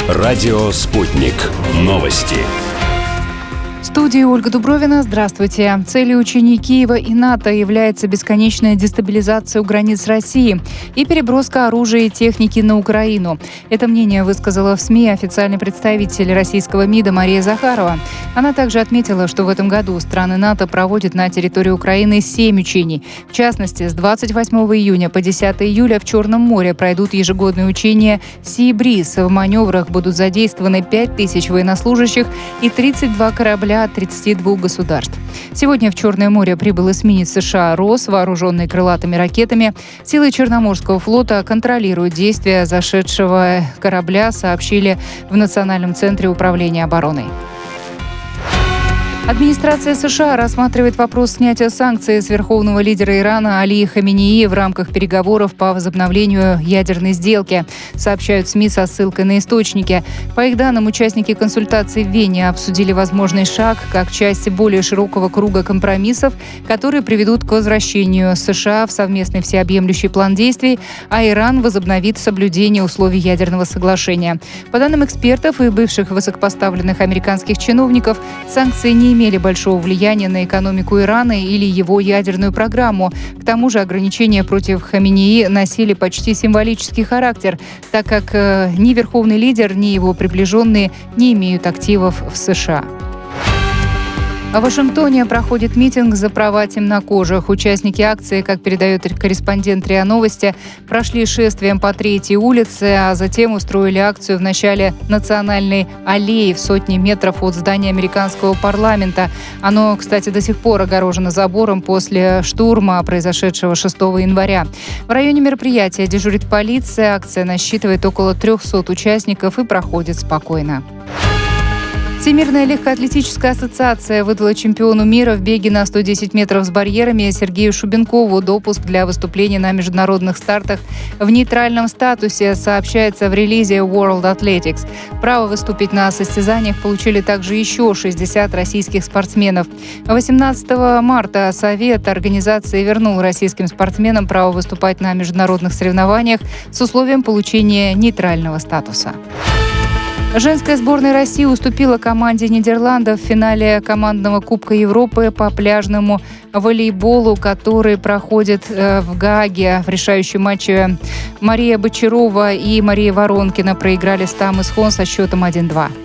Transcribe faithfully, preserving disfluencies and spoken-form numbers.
Радио «Спутник». Новости. В студии Ольга Дубровина. Здравствуйте. Целью учений Киева и НАТО является бесконечная дестабилизация границ России и переброска оружия и техники на Украину. Это мнение высказала в СМИ официальный представитель российского МИДа Мария Захарова. Она также отметила, что в этом году страны НАТО проводят на территории Украины семь учений. В частности, с двадцать восьмого июня по десятого июля в Черном море пройдут ежегодные учения «Си Бриз». В маневрах будут задействованы пять тысяч военнослужащих и тридцать два корабля от тридцати двух государств. Сегодня в Черное море прибыл эсминец США «Росс», вооруженный крылатыми ракетами. Силы Черноморского флота контролируют действия зашедшего корабля, сообщили в Национальном центре управления обороной. Администрация США рассматривает вопрос снятия санкций с верховного лидера Ирана Али Хаменеи в рамках переговоров по возобновлению ядерной сделки, сообщают СМИ со ссылкой на источники. По их данным, участники консультаций в Вене обсудили возможный шаг как часть более широкого круга компромиссов, которые приведут к возвращению США в совместный всеобъемлющий план действий, а Иран возобновит соблюдение условий ядерного соглашения. По данным экспертов и бывших высокопоставленных американских чиновников, санкции не имели большого влияния на экономику Ирана или его ядерную программу. К тому же ограничения против Хаменеи носили почти символический характер, так как э, ни верховный лидер, ни его приближенные не имеют активов в США. В Вашингтоне проходит митинг за права темнокожих. Участники акции, как передает корреспондент РИА Новости, прошли шествием по Третьей улице, а затем устроили акцию в начале Национальной аллеи в сотне метров от здания американского парламента. Оно, кстати, до сих пор огорожено забором после штурма, произошедшего шестого января. В районе мероприятия дежурит полиция. Акция насчитывает около трехсот участников и проходит спокойно. Всемирная легкоатлетическая ассоциация выдала чемпиону мира в беге на сто десять метров с барьерами Сергею Шубенкову допуск для выступления на международных стартах в нейтральном статусе, сообщается в релизе World Athletics. Право выступить на состязаниях получили также еще шестьдесят российских спортсменов. восемнадцатого марта Совет организации вернул российским спортсменам право выступать на международных соревнованиях с условием получения нейтрального статуса. Женская сборная России уступила команде Нидерландов в финале командного Кубка Европы по пляжному волейболу, который проходит в Гааге. В решающем матче Мария Бочарова и Мария Воронкина проиграли с Там Исхон со счетом один-два.